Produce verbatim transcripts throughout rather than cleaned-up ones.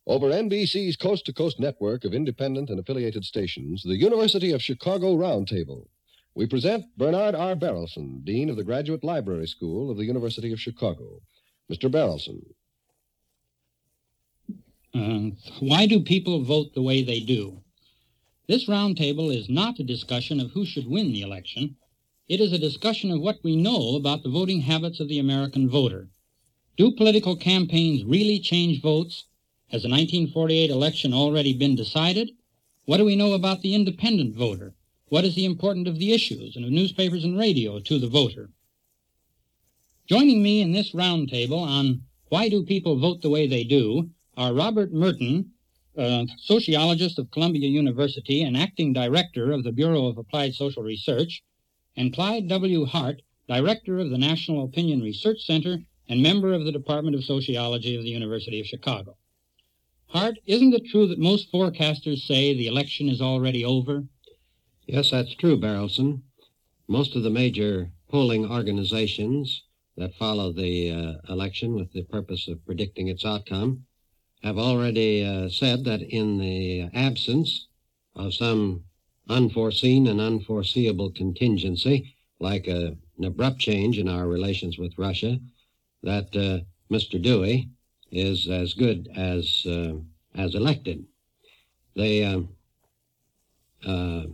Over N B C's coast-to-coast network of independent and affiliated stations, the University of Chicago Roundtable. We present Bernard R. Barrelson, Dean of the Graduate Library School of the University of Chicago. Mister Barrelson. Uh, why do people vote the way they do? This roundtable is not a discussion of who should win the election. It is a discussion of what we know about the voting habits of the American voter. Do political campaigns really change votes? Has the nineteen forty-eight election already been decided? What do we know about the independent voter? What is the importance of the issues and of newspapers and radio to the voter? Joining me in this roundtable on why do people vote the way they do are Robert Merton, a sociologist of Columbia University and acting director of the Bureau of Applied Social Research, and Clyde W. Hart, director of the National Opinion Research Center and member of the Department of Sociology of the University of Chicago. Hart, isn't it true that most forecasters say the election is already over? Yes, that's true, Barrelson. Most of the major polling organizations that follow the uh, election with the purpose of predicting its outcome have already uh, said that in the absence of some unforeseen and unforeseeable contingency, like a, an abrupt change in our relations with Russia, that uh, Mister Dewey is as good as uh, as elected. They uh, uh,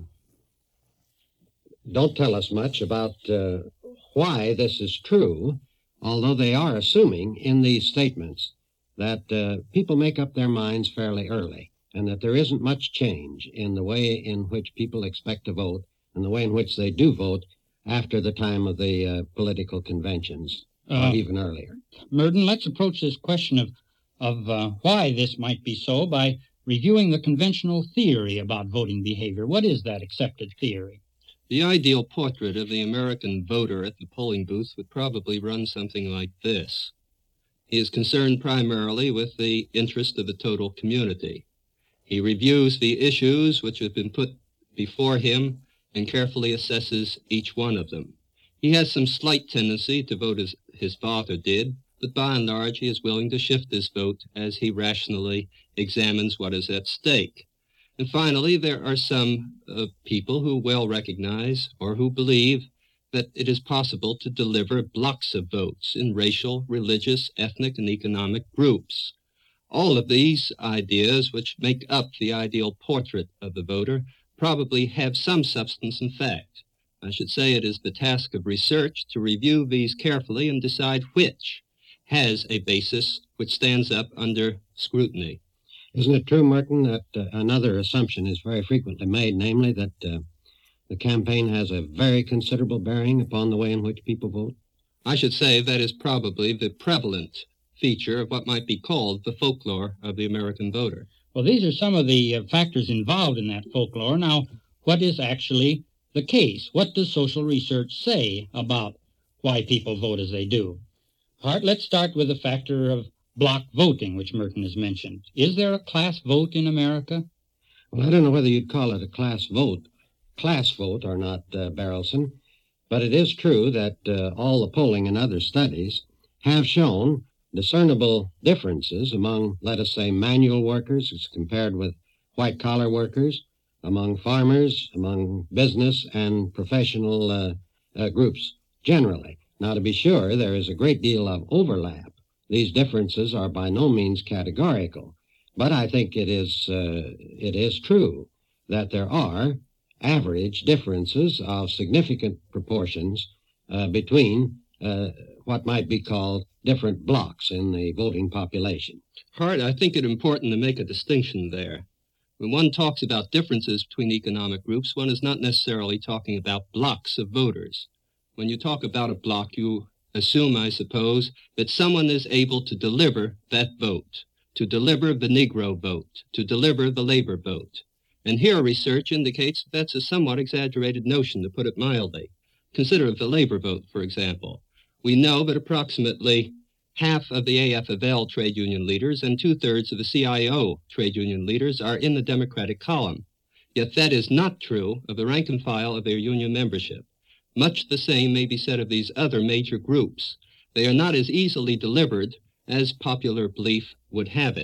don't tell us much about uh, why this is true, although they are assuming in these statements that uh, people make up their minds fairly early, and that there isn't much change in the way in which people expect to vote and the way in which they do vote after the time of the uh, political conventions, uh, or even earlier. Merton, let's approach this question of, of uh, why this might be so by reviewing the conventional theory about voting behavior. What is that accepted theory? The ideal portrait of the American voter at the polling booth would probably run something like this. He is concerned primarily with the interest of the total community. He reviews the issues which have been put before him and carefully assesses each one of them. He has some slight tendency to vote as his father did, but by and large he is willing to shift his vote as he rationally examines what is at stake. And finally, there are some uh, people who well recognize or who believe that it is possible to deliver blocks of votes in racial, religious, ethnic, and economic groups. All of these ideas, which make up the ideal portrait of the voter, probably have some substance and fact. I should say it is the task of research to review these carefully and decide which has a basis which stands up under scrutiny. Isn't it true, Merton, that uh, another assumption is very frequently made, namely that uh, the campaign has a very considerable bearing upon the way in which people vote? I should say that is probably the prevalent feature of what might be called the folklore of the American voter. Well, these are some of the uh, factors involved in that folklore. Now, what is actually the case? What does social research say about why people vote as they do? Hart, let's start with the factor of block voting, which Merton has mentioned. Is there a class vote in America? Well, I don't know whether you'd call it a class vote, class vote or not, uh, Barrelson, but it is true that uh, all the polling and other studies have shown discernible differences among, let us say, manual workers as compared with white-collar workers, among farmers, among business and professional uh, uh, groups generally. Now, to be sure, there is a great deal of overlap. These differences are by no means categorical, but I think it is uh, it is true that there are average differences of significant proportions uh, between uh, what might be called different blocks in the voting population. Hart, I think it important to make a distinction there. When one talks about differences between economic groups, one is not necessarily talking about blocks of voters. When you talk about a block, you assume, I suppose, that someone is able to deliver that vote, to deliver the Negro vote, to deliver the labor vote. And here research indicates that that's a somewhat exaggerated notion, to put it mildly. Consider the labor vote, for example. We know that approximately half of the A F of L trade union leaders and two-thirds of the C I O trade union leaders are in the Democratic column. Yet that is not true of the rank and file of their union membership. Much the same may be said of these other major groups. They are not as easily delivered as popular belief would have it.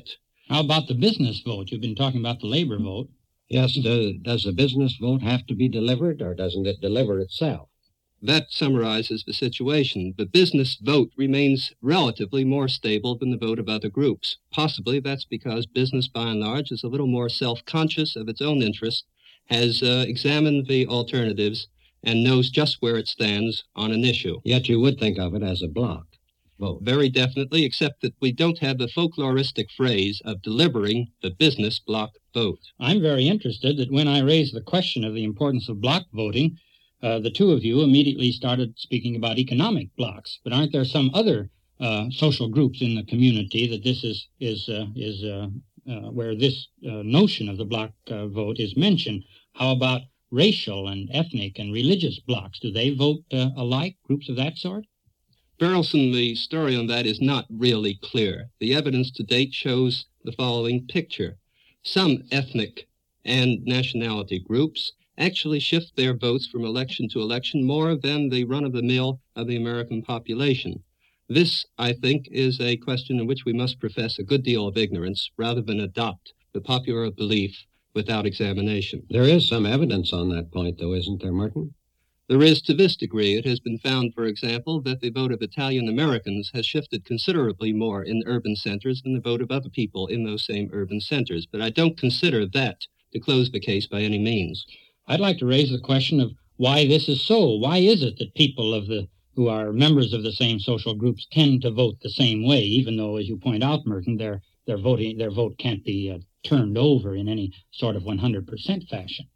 How about the business vote? You've been talking about the labor vote. Yes, do, does the business vote have to be delivered, or doesn't it deliver itself? That summarizes the situation. The business vote remains relatively more stable than the vote of other groups. Possibly that's because business, by and large, is a little more self-conscious of its own interests, has uh, examined the alternatives, and knows just where it stands on an issue. Yet you would think of it as a block vote. Very definitely, except that we don't have the folkloristic phrase of delivering the business block vote. I'm very interested that when I raised the question of the importance of block voting, uh, the two of you immediately started speaking about economic blocks. But aren't there some other uh, social groups in the community that this is is uh, is uh, uh, where this uh, notion of the block uh, vote is mentioned? How about racial and ethnic and religious blocks? Do they vote uh, alike? Groups of that sort? Berelson, the story on that is not really clear. The evidence to date shows the following picture. Some ethnic and nationality groups actually shift their votes from election to election more than the run-of-the-mill of the American population. This, I think, is a question in which we must profess a good deal of ignorance rather than adopt the popular belief without examination. There is some evidence on that point, though, isn't there, Merton? There is to this degree. It has been found, for example, that the vote of Italian Americans has shifted considerably more in urban centers than the vote of other people in those same urban centers. But I don't consider that to close the case by any means. I'd like to raise the question of why this is so. Why is it that people of the who are members of the same social groups tend to vote the same way, even though, as you point out, Merton, their their voting their vote can't be uh, turned over in any sort of one hundred percent fashion?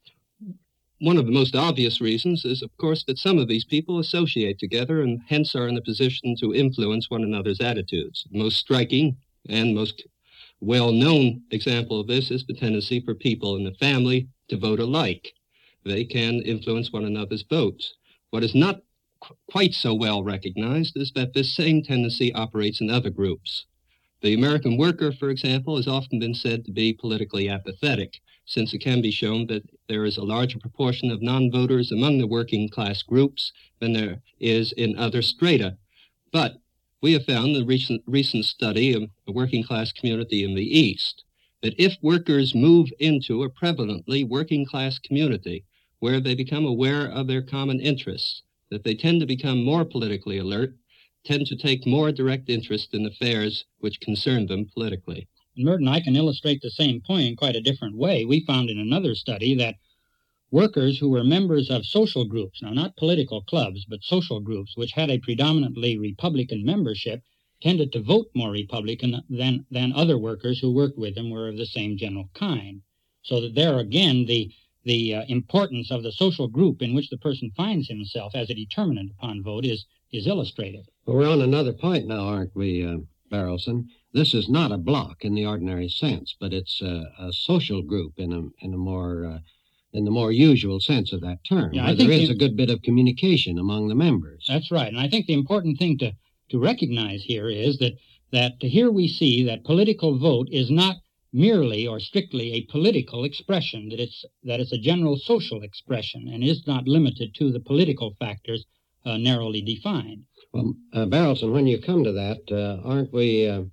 One of the most obvious reasons is, of course, that some of these people associate together and hence are in a position to influence one another's attitudes. The most striking and most well-known example of this is the tendency for people in the family to vote alike. They can influence one another's votes. What is not qu- quite so well recognized is that this same tendency operates in other groups. The American worker, for example, has often been said to be politically apathetic, since it can be shown that there is a larger proportion of non-voters among the working class groups than there is in other strata. But we have found in a recent, recent study of the working class community in the East that if workers move into a prevalently working class community where they become aware of their common interests, that they tend to become more politically alert, tend to take more direct interest in affairs which concern them politically. Merton, I can illustrate the same point in quite a different way. We found in another study that workers who were members of social groups, now not political clubs, but social groups, which had a predominantly Republican membership, tended to vote more Republican than, than other workers who worked with them were of the same general kind. So that there again, the, the uh, importance of the social group in which the person finds himself as a determinant upon vote is, is illustrated. Well, we're on another point now, aren't we, uh, Barrelson? This is not a block in the ordinary sense, but it's a, a social group in a in a more uh, in the more usual sense of that term, Yeah, where I think there is the- a good bit of communication among the members. That's right. And I think the important thing to, to recognize here is that, that here we see that political vote is not merely or strictly a political expression, that it's, that it's a general social expression and is not limited to the political factors uh, narrowly defined. Well, uh, Barrelson, when you come to that, uh, aren't we uh,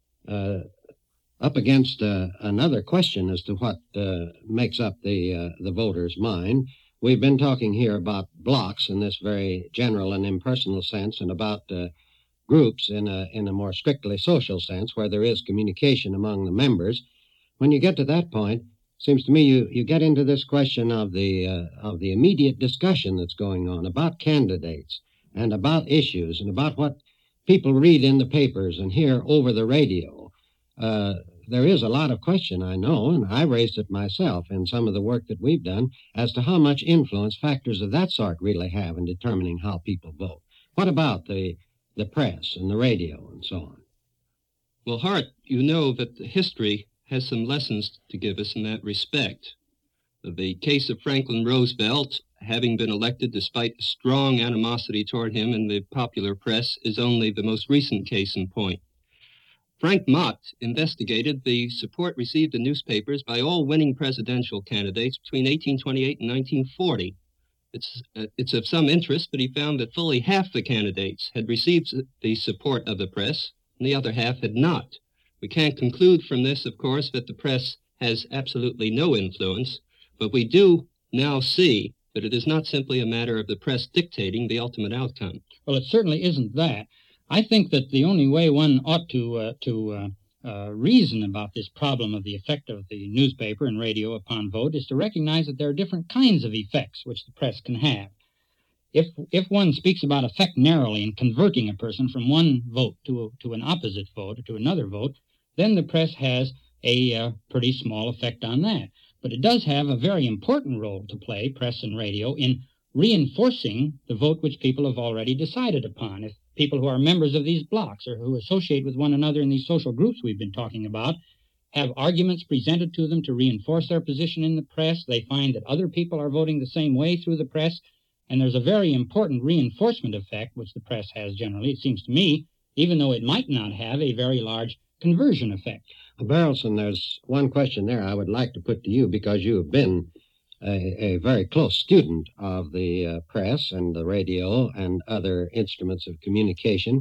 uh, up against uh, another question as to what uh, makes up the uh, the voter's mind? We've been talking here about blocks in this very general and impersonal sense, and about uh, groups in a in a more strictly social sense, where there is communication among the members. When you get to that point, it seems to me you, you get into this question of the uh, of the immediate discussion that's going on about candidates and about issues and about what people read in the papers and hear over the radio. Uh, there is a lot of question, I know, and I raised it myself in some of the work that we've done, as to how much influence factors of that sort really have in determining how people vote. What about the the press and the radio and so on? Well, Hart, you know that the history has some lessons to give us in that respect. The case of Franklin Roosevelt, having been elected despite strong animosity toward him in the popular press, is only the most recent case in point. Frank Mott investigated the support received in newspapers by all winning presidential candidates between eighteen twenty-eight and nineteen forty. It's, uh, it's of some interest, but he found that fully half the candidates had received the support of the press, and the other half had not. We can't conclude from this, of course, that the press has absolutely no influence, but we do now see that it is not simply a matter of the press dictating the ultimate outcome. Well, it certainly isn't that. I think that the only way one ought to uh, to uh, uh, reason about this problem of the effect of the newspaper and radio upon vote is to recognize that there are different kinds of effects which the press can have. If if one speaks about effect narrowly in converting a person from one vote to a, to an opposite vote or to another vote, then the press has a uh, pretty small effect on that. But it does have a very important role to play, press and radio, in reinforcing the vote which people have already decided upon. If people who are members of these blocks or who associate with one another in these social groups we've been talking about have arguments presented to them to reinforce their position in the press, they find that other people are voting the same way through the press, and there's a very important reinforcement effect which the press has generally, it seems to me, even though it might not have a very large conversion effect. Well, Barrelson, there's one question there I would like to put to you because you have been a, a very close student of the uh, press and the radio and other instruments of communication.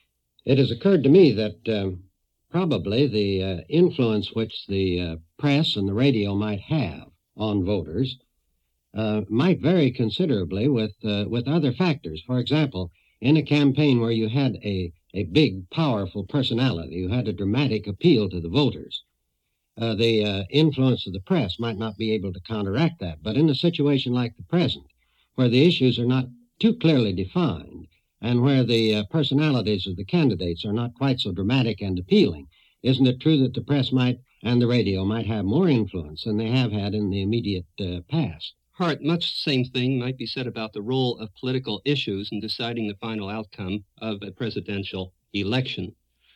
It has occurred to me that um, probably the uh, influence which the uh, press and the radio might have on voters uh, might vary considerably with uh, with other factors. For example, in a campaign where you had a a big, powerful personality who had a dramatic appeal to the voters, uh, the uh, influence of the press might not be able to counteract that. But in a situation like the present, where the issues are not too clearly defined and where the uh, personalities of the candidates are not quite so dramatic and appealing, isn't it true that the press might and the radio might have more influence than they have had in the immediate uh, past? Hart, much the same thing might be said about the role of political issues in deciding the final outcome of a presidential election.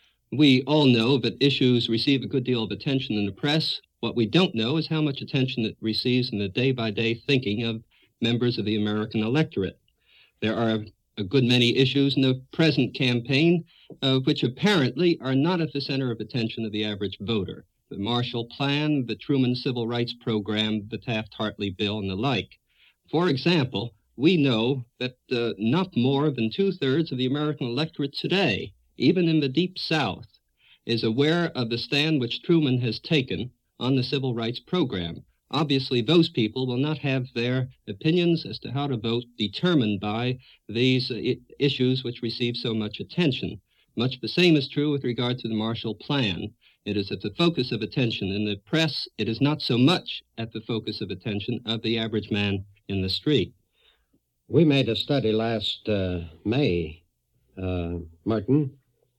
We all know that issues receive a good deal of attention in the press. What we don't know is how much attention it receives in the day-by-day thinking of members of the American electorate. There are a good many issues in the present campaign uh, which apparently are not at the center of attention of the average voter. The Marshall Plan, the Truman Civil Rights Program, the Taft-Hartley Bill, and the like. For example, we know that uh, not more than two-thirds of the American electorate today, even in the Deep South, is aware of the stand which Truman has taken on the Civil Rights Program. Obviously, those people will not have their opinions as to how to vote determined by these uh, I- issues which receive so much attention. Much the same is true with regard to the Marshall Plan. It is at the focus of attention in the press. It is not so much at the focus of attention of the average man in the street. We made a study last uh, May, uh, Merton,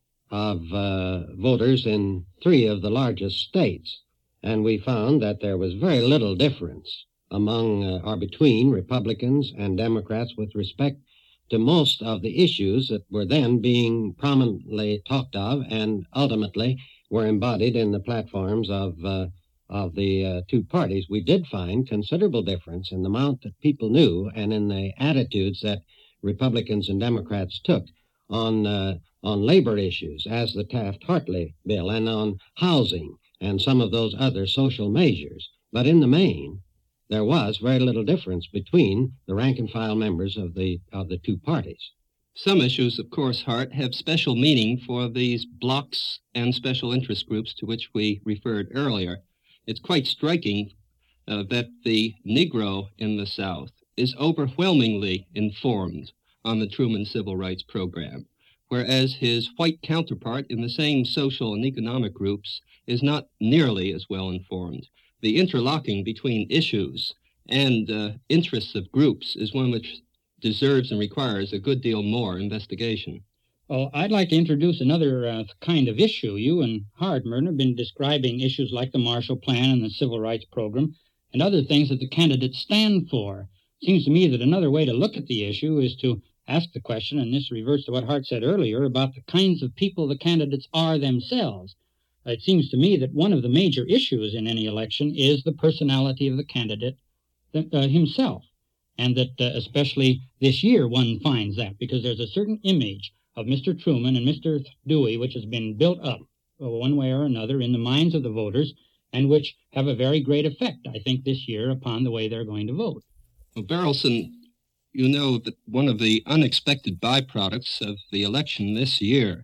of uh, voters in three of the largest states, and we found that there was very little difference among uh, or between Republicans and Democrats with respect to most of the issues that were then being prominently talked of and ultimately were embodied in the platforms of uh, of the uh, two parties. We did find considerable difference in the amount that people knew and in the attitudes that Republicans and Democrats took on uh, on labor issues, as the Taft-Hartley bill, and on housing and some of those other social measures. But in the main, there was very little difference between the rank-and-file members of the of the two parties. Some issues, of course, Hart, have special meaning for these blocks and special interest groups to which we referred earlier. It's quite striking uh, that the Negro in the South is overwhelmingly informed on the Truman Civil Rights Program, whereas his white counterpart in the same social and economic groups is not nearly as well informed. The interlocking between issues and uh, interests of groups is one which deserves and requires a good deal more investigation. Well, I'd like to introduce another uh, kind of issue. You and Hart, Merton, have been describing issues like the Marshall Plan and the Civil Rights Program and other things that the candidates stand for. It seems to me that another way to look at the issue is to ask the question, and this reverts to what Hart said earlier, about the kinds of people the candidates are themselves. It seems to me that one of the major issues in any election is the personality of the candidate uh, himself. And that uh, especially this year one finds that, because there's a certain image of Mister Truman and Mister Dewey which has been built up uh, one way or another in the minds of the voters and which have a very great effect, I think, this year upon the way they're going to vote. Well, Barrelson, you know that one of the unexpected byproducts of the election this year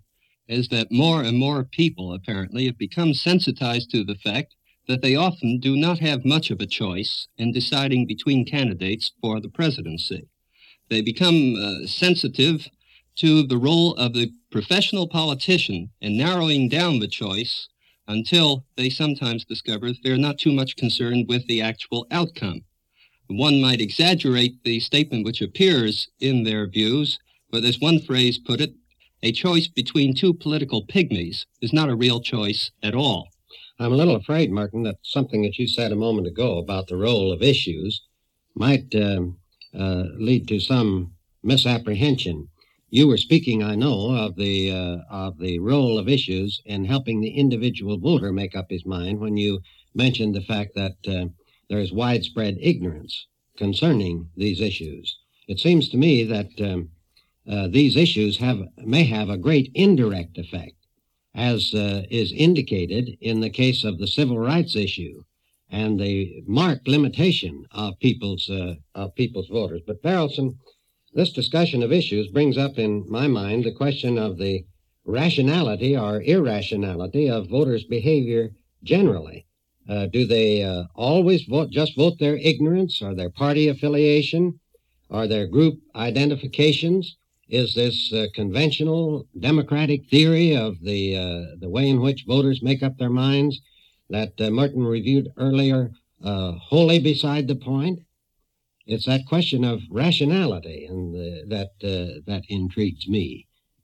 is that more and more people, apparently, have become sensitized to the fact that they often do not have much of a choice in deciding between candidates for the presidency. They become uh, sensitive to the role of the professional politician in narrowing down the choice until they sometimes discover that they're not too much concerned with the actual outcome. One might exaggerate the statement which appears in their views, but as one phrase put it, a choice between two political pygmies is not a real choice at all. I'm a little afraid, Martin, that something that you said a moment ago about the role of issues might um, uh, lead to some misapprehension. You were speaking, I know, of the uh, of the role of issues in helping the individual voter make up his mind when you mentioned the fact that uh, there is widespread ignorance concerning these issues. It seems to me that um, uh, these issues have may have a great indirect effect, as uh, is indicated in the case of the civil rights issue and the marked limitation of people's uh, of people's voters. But Barrelson, this discussion of issues brings up in my mind the question of the rationality or irrationality of voters' behavior generally. Uh, do they uh, always vote, just vote their ignorance or their party affiliation or their group identifications? Is this uh, conventional democratic theory of the uh, the way in which voters make up their minds that uh, Merton reviewed earlier uh, wholly beside the point? It's that question of rationality and uh, that uh, that intrigues me.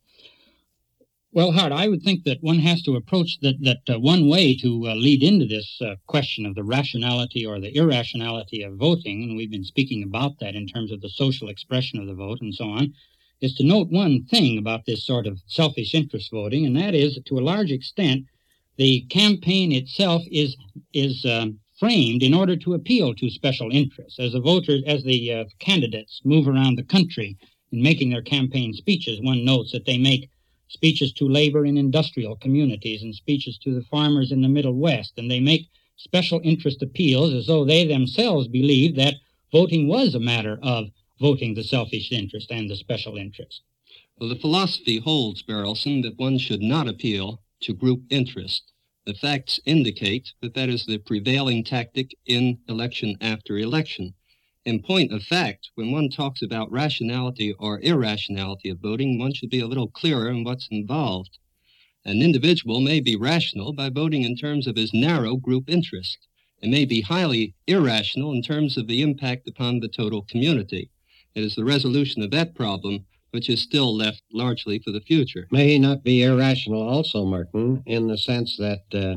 Well, Hart, I would think that one has to approach that, that uh, one way to uh, lead into this uh, question of the rationality or the irrationality of voting, and we've been speaking about that in terms of the social expression of the vote and so on, is to note one thing about this sort of selfish interest voting, and that is that to a large extent, the campaign itself is is um, framed in order to appeal to special interests. As the voters, as the uh, candidates move around the country in making their campaign speeches, one notes that they make speeches to labor and industrial communities and speeches to the farmers in the Middle West, and they make special interest appeals as though they themselves believe that voting was a matter of voting the selfish interest and the special interest. Well, the philosophy holds, Barrelson, that one should not appeal to group interest. The facts indicate that that is the prevailing tactic in election after election. In point of fact, when one talks about rationality or irrationality of voting, one should be a little clearer in what's involved. An individual may be rational by voting in terms of his narrow group interest, and may be highly irrational in terms of the impact upon the total community. It is the resolution of that problem which is still left largely for the future. May he not be irrational also, Merton, in the sense that uh,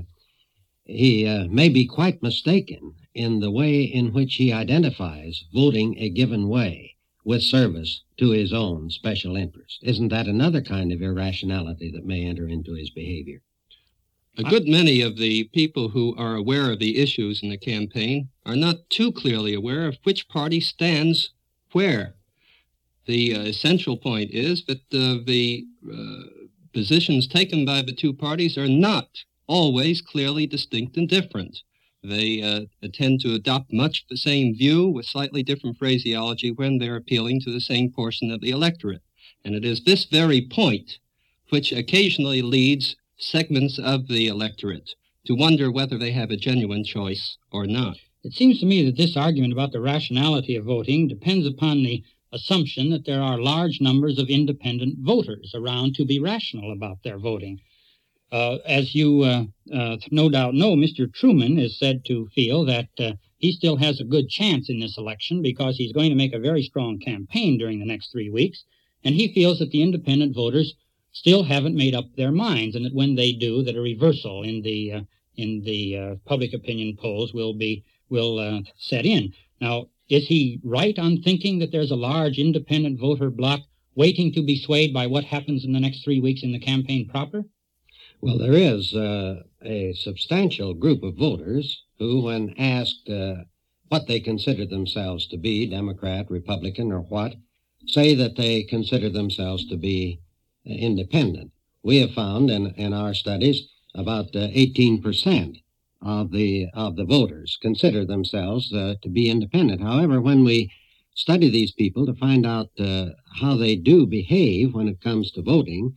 he uh, may be quite mistaken in the way in which he identifies voting a given way with service to his own special interest? Isn't that another kind of irrationality that may enter into his behavior? A good many of the people who are aware of the issues in the campaign are not too clearly aware of which party stands where. The uh, essential point is that uh, the uh, positions taken by the two parties are not always clearly distinct and different. They uh, tend to adopt much the same view with slightly different phraseology when they're appealing to the same portion of the electorate. And it is this very point which occasionally leads segments of the electorate to wonder whether they have a genuine choice or not. It seems to me that this argument about the rationality of voting depends upon the assumption that there are large numbers of independent voters around to be rational about their voting. Uh, as you uh, uh, no doubt know, Mister Truman is said to feel that uh, he still has a good chance in this election because he's going to make a very strong campaign during the next three weeks, and he feels that the independent voters still haven't made up their minds, and that when they do, that a reversal in the uh, in the uh, public opinion polls will be will uh, set in. Now, is he right on thinking that there's a large independent voter bloc waiting to be swayed by what happens in the next three weeks in the campaign proper? Well, there is uh, a substantial group of voters who, when asked uh, what they consider themselves to be, Democrat, Republican, or what, say that they consider themselves to be uh, independent. We have found in, in our studies about uh, eighteen percent of the of the voters consider themselves uh, to be independent. However, when we study these people to find out uh, how they do behave when it comes to voting,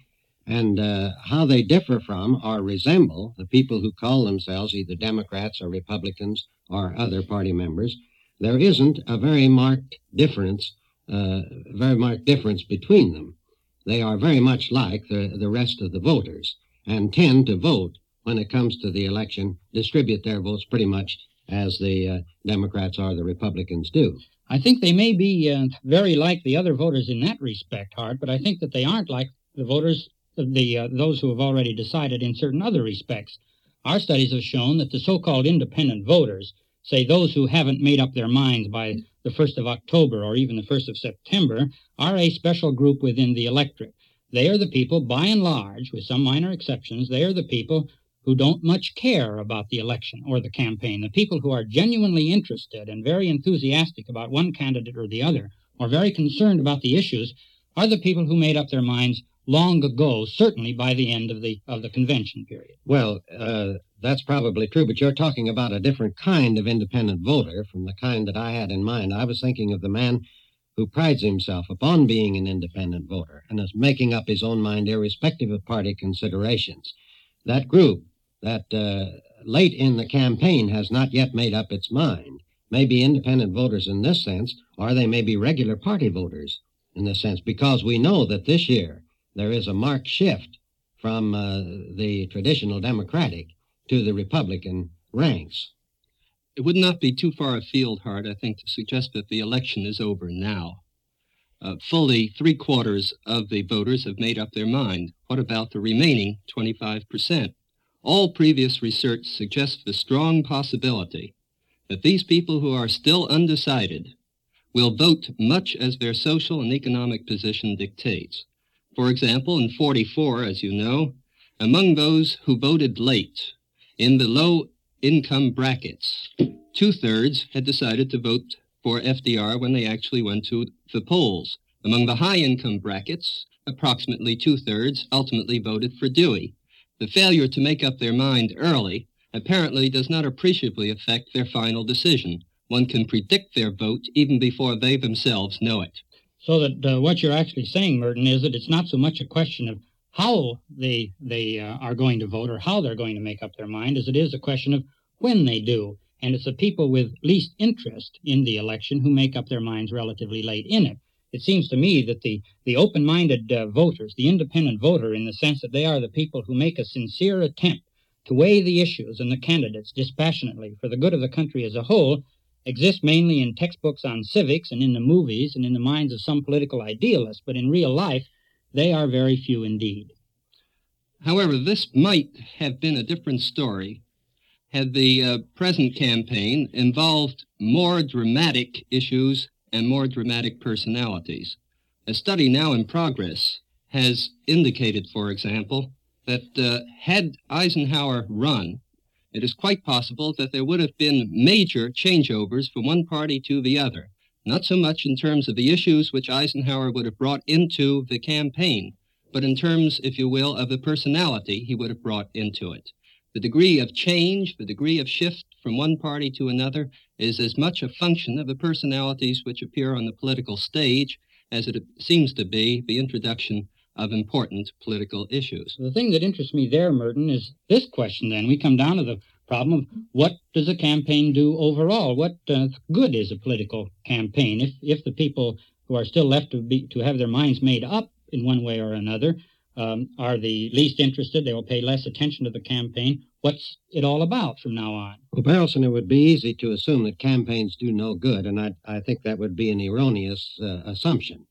and uh, how they differ from or resemble the people who call themselves either Democrats or Republicans or other party members, there isn't a very marked difference, uh, very marked difference between them. They are very much like the, the rest of the voters and tend to vote when it comes to the election, distribute their votes pretty much as the uh, Democrats or the Republicans do. I think they may be uh, very like the other voters in that respect, Hart, but I think that they aren't like the voters, the uh, those who have already decided in certain other respects. Our studies have shown that the so-called independent voters, say those who haven't made up their minds by the first of October or even the first of September, are a special group within the electorate. They are the people, by and large, with some minor exceptions, they are the people who don't much care about the election or the campaign. The people who are genuinely interested and very enthusiastic about one candidate or the other, or very concerned about the issues, are the people who made up their minds long ago, certainly by the end of the of the convention period. Well, uh, that's probably true, but you're talking about a different kind of independent voter from the kind that I had in mind. I was thinking of the man who prides himself upon being an independent voter and is making up his own mind irrespective of party considerations. That group that uh, late in the campaign has not yet made up its mind may be independent voters in this sense, or they may be regular party voters in this sense, because we know that this year there is a marked shift from uh, the traditional Democratic to the Republican ranks. It would not be too far afield, Hart, I think, to suggest that the election is over now. Uh, fully three-quarters of the voters have made up their mind. What about the remaining twenty-five percent? All previous research suggests the strong possibility that these people who are still undecided will vote much as their social and economic position dictates. For example, in forty-four, as you know, among those who voted late in the low-income brackets, two-thirds had decided to vote for F D R when they actually went to the polls. Among the high-income brackets, approximately two-thirds ultimately voted for Dewey. The failure to make up their mind early apparently does not appreciably affect their final decision. One can predict their vote even before they themselves know it. So that uh, what you're actually saying, Merton, is that it's not so much a question of how they they uh, are going to vote or how they're going to make up their mind as it is a question of when they do. And it's the people with least interest in the election who make up their minds relatively late in it. It seems to me that the, the open-minded uh, voters, the independent voter, in the sense that they are the people who make a sincere attempt to weigh the issues and the candidates dispassionately for the good of the country as a whole, exist mainly in textbooks on civics and in the movies and in the minds of some political idealists, but in real life, they are very few indeed. However, this might have been a different story had the uh, present campaign involved more dramatic issues and more dramatic personalities. A study now in progress has indicated, for example, that uh, had Eisenhower run, it is quite possible that there would have been major changeovers from one party to the other, not so much in terms of the issues which Eisenhower would have brought into the campaign, but in terms, if you will, of the personality he would have brought into it. The degree of change, the degree of shift from one party to another is as much a function of the personalities which appear on the political stage as it seems to be the introduction of important political issues. The thing that interests me there, Merton, is this question then. We come down to the problem of what does a campaign do overall? What uh, good is a political campaign? If if the people who are still left to be to have their minds made up in one way or another um, are the least interested, they will pay less attention to the campaign. What's it all about from now on? Well, Barrelson, it would be easy to assume that campaigns do no good, and I, I think that would be an erroneous uh, assumption.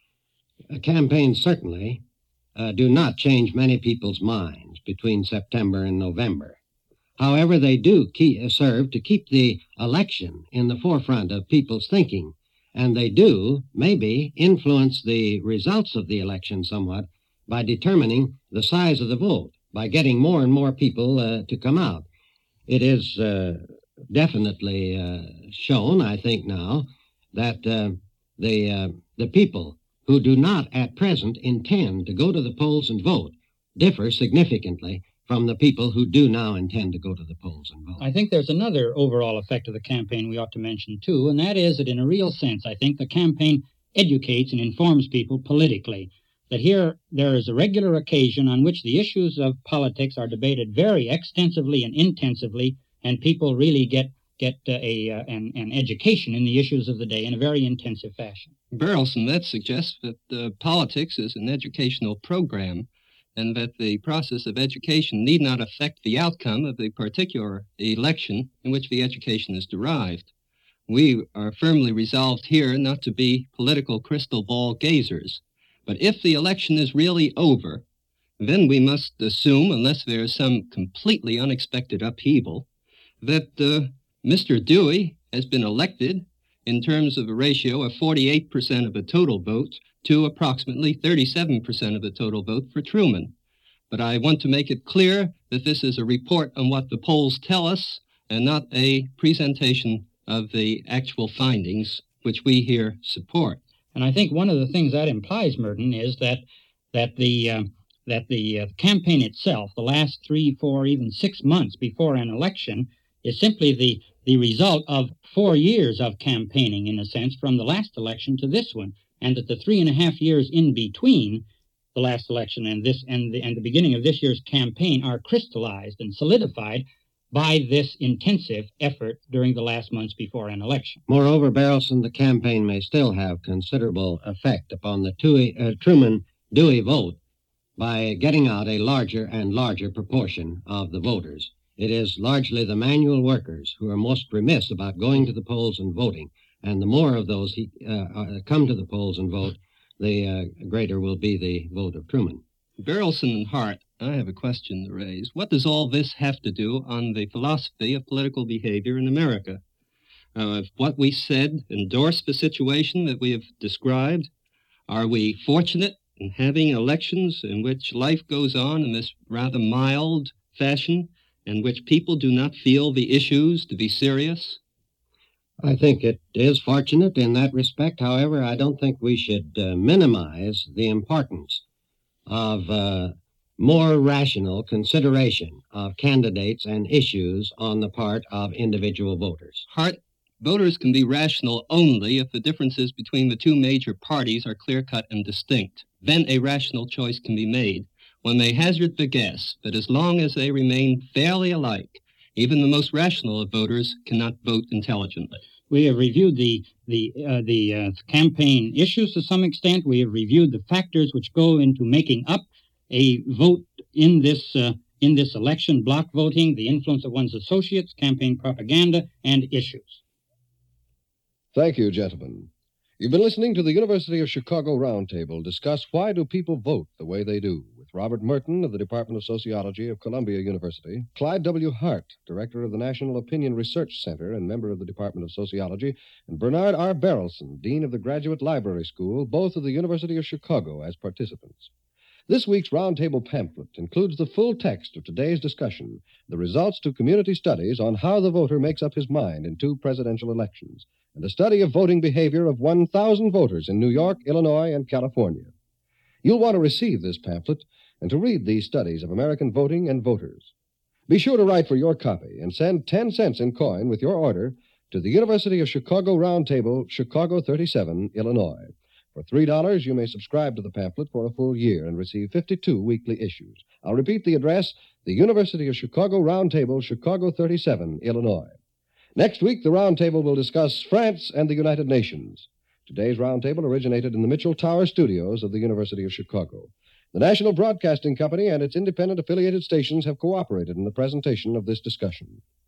Uh, campaigns certainly uh, do not change many people's minds between September and November. However, they do key, uh, serve to keep the election in the forefront of people's thinking, and they do, maybe, influence the results of the election somewhat by determining the size of the vote, by getting more and more people uh, to come out. It is uh, definitely uh, shown, I think now, that uh, the uh, the people who do not at present intend to go to the polls and vote differ significantly from the people who do now intend to go to the polls and vote. I think there's another overall effect of the campaign we ought to mention, too, and that is that in a real sense, I think the campaign educates and informs people politically. that here there is a regular occasion on which the issues of politics are debated very extensively and intensively, and people really get get uh, a uh, an, an education in the issues of the day in a very intensive fashion. Berelson, that suggests that uh, politics is an educational program, and that the process of education need not affect the outcome of the particular election in which the education is derived. We are firmly resolved here not to be political crystal ball gazers. But if the election is really over, then we must assume, unless there is some completely unexpected upheaval, that uh, Mister Dewey has been elected in terms of a ratio of forty-eight percent of the total vote to approximately thirty-seven percent of the total vote for Truman. But I want to make it clear that this is a report on what the polls tell us and not a presentation of the actual findings which we here support. And I think one of the things that implies, Merton, is that that the uh, that the uh, campaign itself, the last three, four, even six months before an election, is simply the the result of four years of campaigning, in a sense, from the last election to this one, and that the three and a half years in between the last election and this and the and the beginning of this year's campaign are crystallized and solidified by this intensive effort during the last months before an election. Moreover, Berelson, the campaign may still have considerable effect upon the Dewey, uh, Truman-Dewey vote by getting out a larger and larger proportion of the voters. It is largely the manual workers who are most remiss about going to the polls and voting, and the more of those he, uh, come to the polls and vote, the uh, greater will be the vote of Truman. Berelson and Hart, I have a question to raise. What does all this have to do on the philosophy of political behavior in America? Uh, if what we said endorsed the situation that we have described, are we fortunate in having elections in which life goes on in this rather mild fashion, in which people do not feel the issues to be serious? I think it is fortunate in that respect. However, I don't think we should uh, minimize the importance of uh, more rational consideration of candidates and issues on the part of individual voters. Hart, voters can be rational only if the differences between the two major parties are clear-cut and distinct. Then a rational choice can be made. One may hazard the guess that as long as they remain fairly alike, even the most rational of voters cannot vote intelligently. We have reviewed the the uh, the uh, campaign issues to some extent. We have reviewed the factors which go into making up a vote in this uh, in this election: block voting, the influence of one's associates, campaign propaganda, and issues. Thank you, gentlemen. You've been listening to the University of Chicago Roundtable discuss why do people vote the way they do, with Robert Merton of the Department of Sociology of Columbia University, Clyde W. Hart, Director of the National Opinion Research Center and member of the Department of Sociology, and Bernard R. Berelson, Dean of the Graduate Library School, both of the University of Chicago, as participants. This week's Roundtable pamphlet includes the full text of today's discussion, the results to community studies on how the voter makes up his mind in two presidential elections, and a study of voting behavior of one thousand voters in New York, Illinois, and California. You'll want to receive this pamphlet and to read these studies of American voting and voters. Be sure to write for your copy and send ten cents in coin with your order to the University of Chicago Roundtable, Chicago thirty-seven, Illinois. For three dollars, you may subscribe to the pamphlet for a full year and receive fifty-two weekly issues. I'll repeat the address, the University of Chicago Roundtable, Chicago thirty-seven, Illinois. Next week, the Roundtable will discuss France and the United Nations. Today's Roundtable originated in the Mitchell Tower studios of the University of Chicago. The National Broadcasting Company and its independent affiliated stations have cooperated in the presentation of this discussion.